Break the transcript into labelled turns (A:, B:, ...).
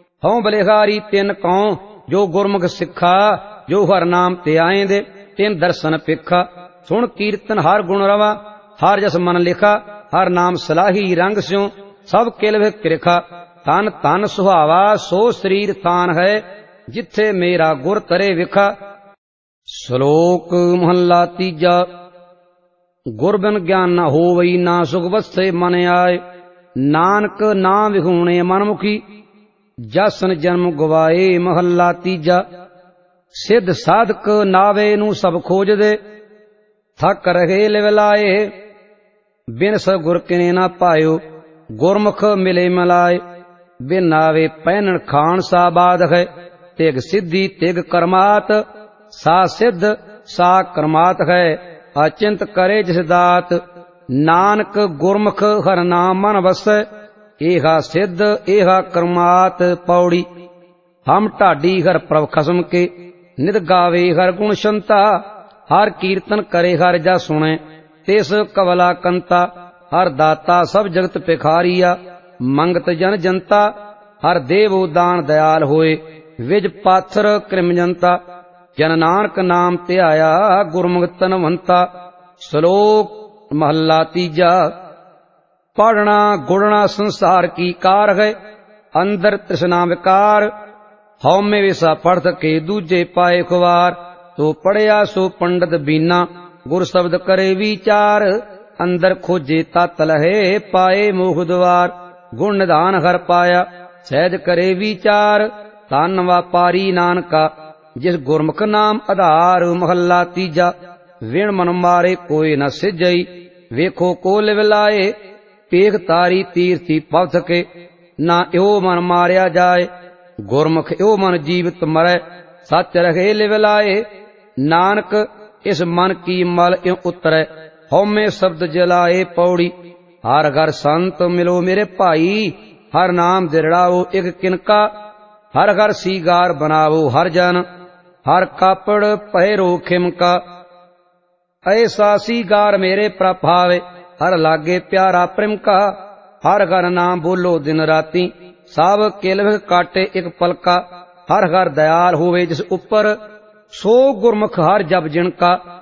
A: ਹਉ ਬਲਿਹਾਰੀ ਤਿਨ ਕਉ ਜੋ ਗੁਰਮੁਖ ਸਿੱਖਾ ਜੋ ਹਰ ਨਾਮ ਤੇ ਆਏਂਦੇ ਤਿਨ ਦਰਸ਼ਨ ਪਿੱਖਾ ਸੁਣ ਕੀਰਤਨ ਹਰ ਗੁਣ ਰਵਾ ਹਰ ਜਸ ਮਨ ਲਿਖਾ ਹਰ ਨਾਮ ਸਲਾਹੀ ਰੰਗ ਸਿਉ ਸਭ ਕਿਲਵ ਕਿਰਖਾ ਤਨ ਤਨ ਸੁਹਾਵਾ ਸੋ ਸਰੀਰ ਤਾਨ ਹੈ ਜਿੱਥੇ ਮੇਰਾ ਗੁਰ ਤਰੇ ਵਿਖਾ। ਸ਼ਲੋਕ ਮਹੱਲਾ ਤੀਜਾ। ਗੁਰ ਬਿਨ ਗਿਆਨ ਨਾ ਹੋਵਈ ਨਾ ਸੁਖ ਵਸੈ ਮਨ ਆਏ ਨਾਨਕ ਨਾ ਵਿਹੂਣੇ ਮਨਮੁਖੀ ਜਸਨ ਜਨਮ ਗਵਾਏ। ਮਹੱਲਾ ਤੀਜਾ। ਸਿੱਧ ਸਾਧਕ ਨਾਵੇ ਨੂੰ ਸਭ ਖੋਜਦੇ ਥੱਕ ਰਹੇ ਲਿਵ ਲਾਏ ਬਿਨ ਸ ਗੁਰ ਕਿਨੇ ਨਾ ਪਾਇਓ ਗੁਰਮੁਖ ਮਿਲੇ ਮਿਲਾਏ। ਬਿਨ ਨਾਵੇ ਪਹਿਨਣ ਖਾਨ ਸਾ ਬਾਦ ਹੈ ਤਿਗ ਸਿੱਧੀ ਤਿਗ ਕਰਮਾਤ ਸਾ ਸਿੱਧ ਸਾ ਕਰਮਾਤ ਹੈ ਅਚਿੰਤ ਕਰੇ ਜਿਸ ਦਾਤ ਨਾਨਕ ਗੁਰਮੁਖ ਹਰ ਨਾਮ ਮਨ ਵਸੈ ਏਹਾ ਸਿੱਧ ਏਹਾ ਕਰਮਾਤ। ਪੌੜੀ। ਹਮ ਢਾਡੀ ਹਰ ਪ੍ਰਭ ਖਸਮ ਕੇ ਨਿਤ ਗਾਵੇ ਹਰ ਗੁਣ ਸ਼ੰਤਾ ਹਰ ਕੀਰਤਨ ਕਰੇ ਹਰ ਜਾ ਸੁਣੇ ਤਿਸ ਕਵਲਾ ਕੰਤਾ ਹਰ ਦਾਤਾ ਸਭ ਜਗਤ ਭਿਖਾਰੀਆ ਮੰਗਤ ਜਨ ਜਨਤਾ ਹਰ ਦੇਵੋ ਦਾਨ ਦਇਆਲ ਹੋਏ ਵਿਜ ਪਾਥਰ ਕ੍ਰਿਮ ਜਨਤਾ ਜਨ ਨਾਨਕ ਨਾਮ ਧਿਆਇਆ ਗੁਰਮੁਖ ਧਨਵੰਤਾ। ਸ਼ਲੋਕ ਮਹੱਲਾ ਤੀਜਾ। ਪੜਨਾ ਗੁੜਨਾ ਸੰਸਾਰ ਕੀ ਕਾਰ ਹੈ ਅੰਦਰ ਤ੍ਰਿਸ਼ਨਾ ਵਿਕਾਰ ਹਉਮੈ ਵਿਸਾ ਪੜਤ ਕੇ ਦੂਜੇ ਪਾਏ ਖੁਵਾਰ ਤੋ ਪੜਿਆ ਸੋ ਪੰਡਤ ਬੀਨਾ ਗੁਰ ਸ਼ਬਦ ਕਰੇ ਵਿਚਾਰ ਅੰਦਰ ਖੋਜੇ ਤਤ ਲਹੇ ਪਾਏ ਮੋਖ ਦੁਆਰ ਗੁਣ ਨਿਧਾਨ ਹਰ ਪਾਇਆ ਸਹਿਜ ਕਰੇ ਵਿਚਾਰ ਧਨ ਵਾਪਾਰੀ ਨਾਨਕਾ ਜਿਸ ਗੁਰਮੁਖ ਨਾਮ ਆਧਾਰ। ਮਹੱਲਾ ਤੀਜਾ। ਵਿਣ ਮਨ ਮਾਰੇ ਕੋਈ ਨ ਸਿਜਈ ਵੇਖੋ ਕੋ ਲਿਵ ਲਾਏ ਪੇਖ ਤਾਰੀ ਤੀਰਥੀ ਪਵਥ ਕੇ ਨਾ ਇਹੋ ਮਨ ਮਾਰਿਆ ਜਾਏ ਗੁਰਮੁਖ ਇਹੋ ਮਨ ਜੀਵਤ ਮਰੈ ਸੱਚ ਰਹੇ ਲਿਵ ਲਾਏ ਨਾਨਕ ਇਸ ਮਨ ਕੀ ਮਲ ਇਉ ਉਤਰੈ ਹਉਮੈ ਸ਼ਬਦ ਜਲਾਏ। ਪੌੜੀ। ਹਰ ਘਰ ਸੰਤ ਮਿਲੋ ਮੇਰੇ ਭਾਈ ਹਰ ਨਾਮ ਦਿਰੜਾਓ ਇਕ ਕਿਨਕਾ ਹਰ ਘਰ ਸੀਗਾਰ ਬਨਾਵੋ ਹਰ ਜਨ ਹਰ ਕਾਪੜ ਪਹਿਰੋ ਖਿਮਕਾ ਐਸਾ ਸੀਗਾਰ ਮੇਰੇ ਪ੍ਰਭਾਵੇ ਹਰ ਲਾਗੇ ਪਿਆਰਾ ਪ੍ਰਿਮਕਾ ਹਰ ਘਰ ਨਾਮ ਬੋਲੋ ਦਿਨ ਰਾਤੀ ਸਭ ਕਿਲਵ ਕਾਟੇ ਇਕ ਪਲਕਾ ਹਰ ਘਰ ਦਇਆਲ ਹੋਵੇ ਜਿਸ ਉੱਪਰ ਸੋ ਗੁਰਮੁਖ ਹਰ ਜਪ ਜਿਣਕਾ